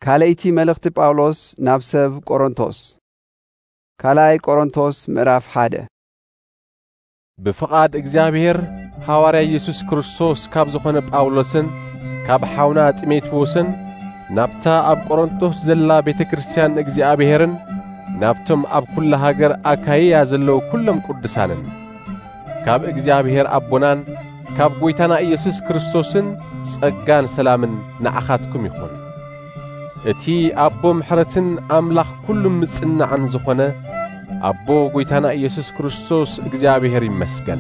ካልአይቲ መልእኽቲ ጳውሎስ ናብ ሰብ ቆሮንቶስ ካልአይ ቆሮንቶስ ምዕራፍ 1 بفقاد እግዚአብሔር ሐዋርያ ኢየሱስ ክርስቶስ ካብ ዝኾነ ጳውሎስን ካብ ሓውና ጢሞቴዎስን ናብታ ኣብ ቆሮንቶስ ዘላ ቤተክርስቲያን እግዚአብሔርን ናብቶም ኣብ ኩሉ ሃገር አካይያ ዘለው ኩሎም ቅዱሳንን ካብ እግዚአብሔር አቦናን ካብ ጐይታና ኢየሱስ ክርስቶስን ጸጋን ሰላምን ንዓኻትኩም ይኹን። እቲ አቦ ምሕረትን አምላኽ ኩሉም ምጽናዕን ዝኾነ አቦ ጐይታና ኢየሱስ ክርስቶስ እግዚአብሔር ይመስገን።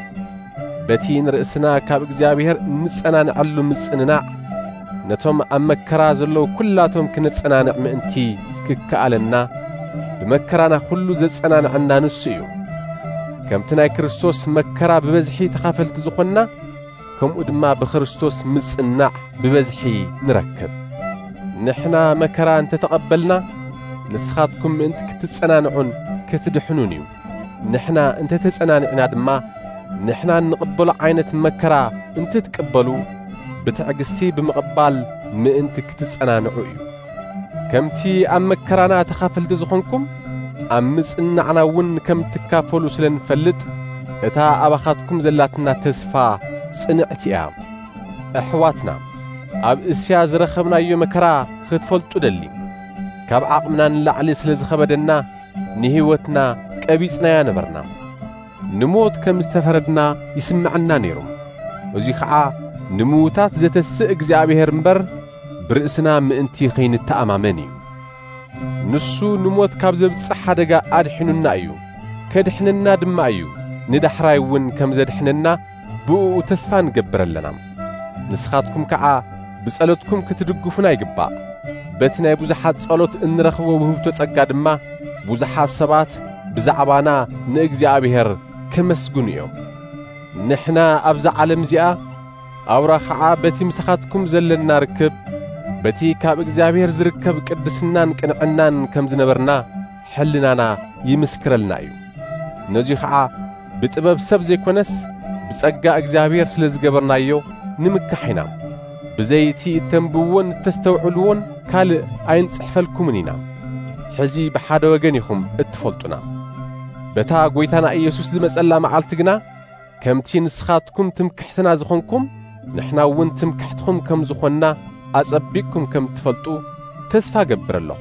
በቲ ንርእስና ካብ እግዚአብሔር ንጸናንዐሉ ምጽንናዕ ነቶም ኣብ መከራ ዘለው ኩላቶም ክንጸናንዕ ምእንቲ ክከኣለና ብመከራና ሁሉ ዘጸናንዐና ንሱ እዩ። ከምቲ ናይ ክርስቶስ መከራ ብበዝሒ ተኻፈልቲ ዝኾንና ከምኡ ድማ ብክርስቶስ ምጽናዕ ብበዝሒ ንረክብ። ንሕና መከራ እንተተቐበልና ንስኻትኩም ምእንቲ ክትጸናንዑን ክትድሕኑን እዩ። ንሕና እንተተጸናንዕና ድማ ንሕና ንቕበሎ ዓይነት መከራ እንትትቀበሉ ብትዕግስቲ ብምቕባል ምእንቲ ክትጸናንዑ እዩ። ከምቲ ኣብ መከራና ተኻፈልቲ ዝኾንኩም ኣብ ምጽናዕና እውን ከም ትካፈሉ ስለንፈልጥ እታ ኣባኻትኩም ዘላትና ተስፋ ጽንዕቲ እያ። ኣሕዋትና ኣብ እስያ ዝረኸብናዮ መከራ ክትፈልጡ ደሊ ካብ ዓቕምና ንላዕሊ ስለ ዝኸበደና ንህይወትና ቀቢጽናያ ነበርና። ንሞት ከም ዝተፈረድና ይስምዐና ነይሩ። እዙይ ከዓ ንምውታት ዘተስእ እግዚአብሔር እምበር ብርእስና ምእንቲ ኸይንተኣማመን እዩ። ንሱ ንሞት ካብ ዘብጽሕ ሓደጋ ኣድሒኑና እዩ፣ ከድሕንና ድማ እዩ። ንዳሕራይ እውን ከም ዘድሕንና ብኡ ተስፋ ንገብር ኣለና። ንስኻትኩም ከዓ ብጸሎትኩም ክትድግፉና ይግባእ። በቲ ናይ ብዙሓት ጸሎት እንረኽቦ ውህብቶ ጸጋ ድማ ብዙሓት ሰባት ብዛዕባና ንእግዚአብሔር ከመስግኑ እዮም። ንሕና ኣብዛ ዓለም እዚኣ ኣውራ ከዓ በቲ ምሳኻትኩም ዘለና ርክብ በቲ ካብ እግዚአብሔር ዝርከብ ቅድስናን ቅንዕናን ከም ዝነበርና ሕልናና ይምስክረልና እዩ። ነዙይ ከዓ ብጥበብ ሰብ ዘይኮነስ ብጸጋ እግዚአብሔር ስለ ዝገበርናዮ ንምካሕ ኢና። ብዘይቲ እተንብዎን እተስተውዕልዎን ካልእ ኣይንጽሕፈልኩምን ኢና። ሕዚ ብሓደ ወገን ኢኹም እትፈልጡና። በታ ጐይታና ኢየሱስ ዝመጸላ መዓልቲ ግና ከምቲ ንስኻትኩም ትምክሕትና ዝኾንኩም ንሕና እውን ትምክሕትኩም ከም ዝኾንና ኣጸቢቅኩም ከም ትፈልጡ ተስፋ ገብር ኣለኹ።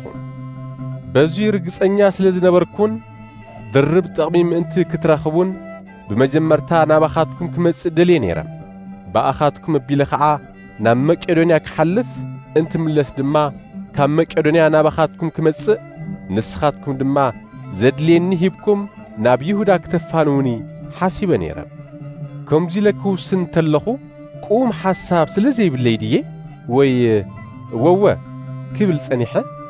በዙይ ርግጸኛ ስለ ዝነበርኩን ድርብ ጠቕሚ ምእንቲ ክትረኽቡን ብመጀመርታ ናባኻትኩም ክመጽእ ደልየ ነይረ። ብኣኻትኩም ኣቢለ ከዓ ናብ መቄዶንያ ክሓልፍ እንትምለስ ድማ ካብ መቄዶንያ ናባኻትኩም ክመጽእ ንስኻትኩም ድማ ዘድልየኒ ሂብኩም ናብ ይሁዳ ክተፋንውኒ ሓሲበ ነይረ። ከምዙይ ለክውስን እንተለኹ ቁም ሓሳብ ስለ ዘይብለይ ድየ ወይ ወወ ክብል ጸኒሐ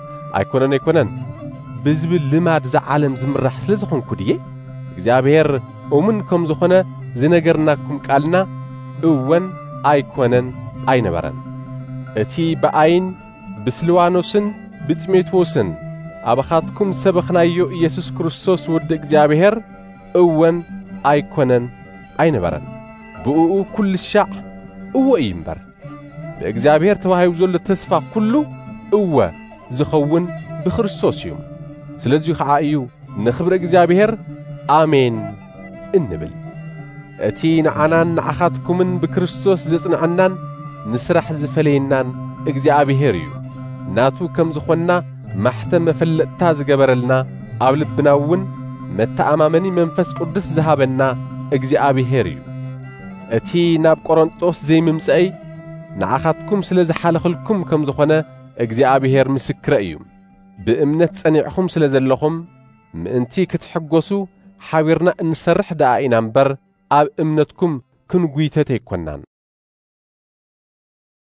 ኣይኮነን ብዝብል ልማድ ዝዓለም ዝምራሕ ስለ ዝኾንኩ ድየ። እግዚአብሔር እሙን ከም ዝኾነ ዝነገርናኩም ቃልና እወን ኣይኮነን ኣይነበረን። እቲ ብኣይን ብስልዋኖስን ብጢሞቴዎስን ኣባኻትኩም ሰበኽናዮ ኢየሱስ ክርስቶስ ወዲ እግዚአብሔር እወን ኣይኮነን ኣይነበረን። ብኡኡ ኩሉ ሻዕ እወ እዩ እምበር ብእግዚአብሔር ተባሂቡ ዘሎ ተስፋ ኩሉ እወ ዝኸውን ብክርስቶስ እዩ። ስለዚህ ከዓ እዩ ንኽብሪ እግዚአብሔር ኣሜን እንብል። እቲ ንዓናን ንዓኻትኩምን ብክርስቶስ ዘጽንዐናን ንስራሕ ዝፈለየናን እግዚአብሔር እዩ። ናቱ ከም ዝኾንና ማሕተም መፈለጥታ ዝገበረልና ኣብ ልብና እውን መተኣማመኒ መንፈስ ቅዱስ ዝሃበና እግዚአብሔር እዩ። እቲ ናብ ቆሮንቶስ ዘይምምጽአይ ንዓኻትኩም ስለ ዝሓለኽልኩም ከም ዝኾነ እግዚአብሔር ምስክረ እዩ። ብእምነት ጸኒዕኹም ስለ ዘለኹም ምእንቲ ክትሕጐሱ ሓቢርና እንሰርሕ ደኣ ኢና እምበር ኣብ እምነትኩም ክንጉይተት ኣይኮናን።